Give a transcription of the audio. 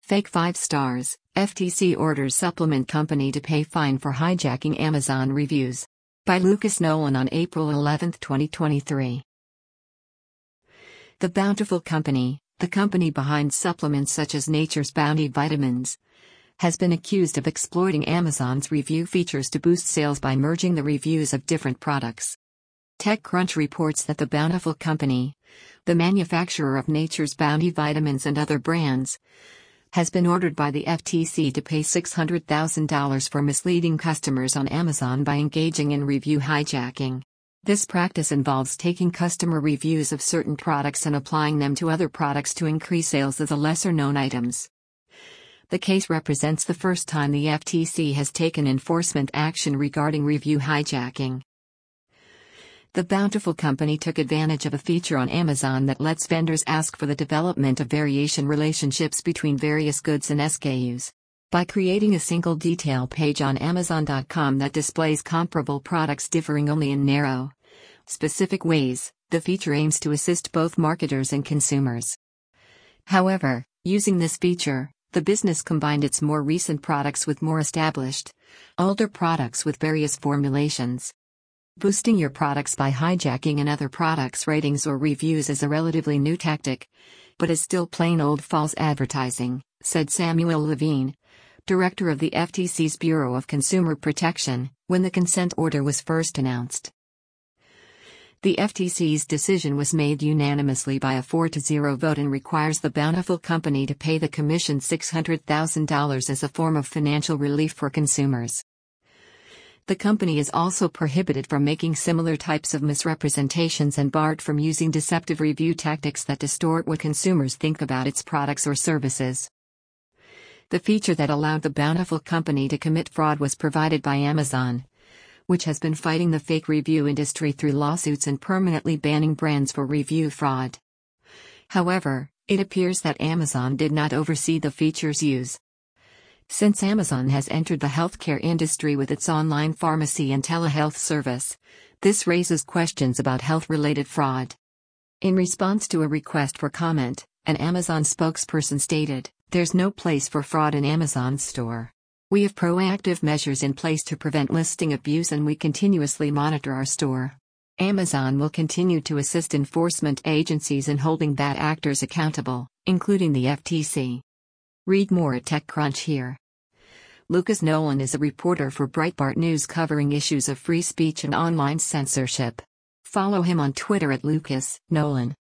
Fake 5 stars, FTC orders supplement company to pay fine for hijacking Amazon reviews. By Lucas Nolan on April 11, 2023. The Bountiful Company, the company behind supplements such as Nature's Bounty vitamins, has been accused of exploiting Amazon's review features to boost sales by merging the reviews of different products. TechCrunch reports that the Bountiful Company, the manufacturer of Nature's Bounty vitamins and other brands, has been ordered by the FTC to pay $600,000 for misleading customers on Amazon by engaging in review hijacking. This practice involves taking customer reviews of certain products and applying them to other products to increase sales of the lesser-known items. The case represents the first time the FTC has taken enforcement action regarding review hijacking. The Bountiful Company took advantage of a feature on Amazon that lets vendors ask for the development of variation relationships between various goods and SKUs. By creating a single detail page on Amazon.com that displays comparable products differing only in narrow, specific ways, the feature aims to assist both marketers and consumers. However, using this feature, the business combined its more recent products with more established, older products with various formulations. Boosting your products by hijacking another product's ratings or reviews is a relatively new tactic, but is still plain old false advertising, said Samuel Levine, director of the FTC's Bureau of Consumer Protection, when the consent order was first announced. The FTC's decision was made unanimously by a 4-0 vote and requires the Bountiful Company to pay the Commission $600,000 as a form of financial relief for consumers. The company is also prohibited from making similar types of misrepresentations and barred from using deceptive review tactics that distort what consumers think about its products or services. The feature that allowed the Bountiful Company to commit fraud was provided by Amazon, which has been fighting the fake review industry through lawsuits and permanently banning brands for review fraud. However, it appears that Amazon did not oversee the feature's use. Since Amazon has entered the healthcare industry with its online pharmacy and telehealth service, this raises questions about health-related fraud. In response to a request for comment, an Amazon spokesperson stated, "There's no place for fraud in Amazon's store. We have proactive measures in place to prevent listing abuse and we continuously monitor our store. Amazon will continue to assist enforcement agencies in holding bad actors accountable, including the FTC." Read more at TechCrunch here. Lucas Nolan is a reporter for Breitbart News covering issues of free speech and online censorship. Follow him on Twitter at Lucas Nolan.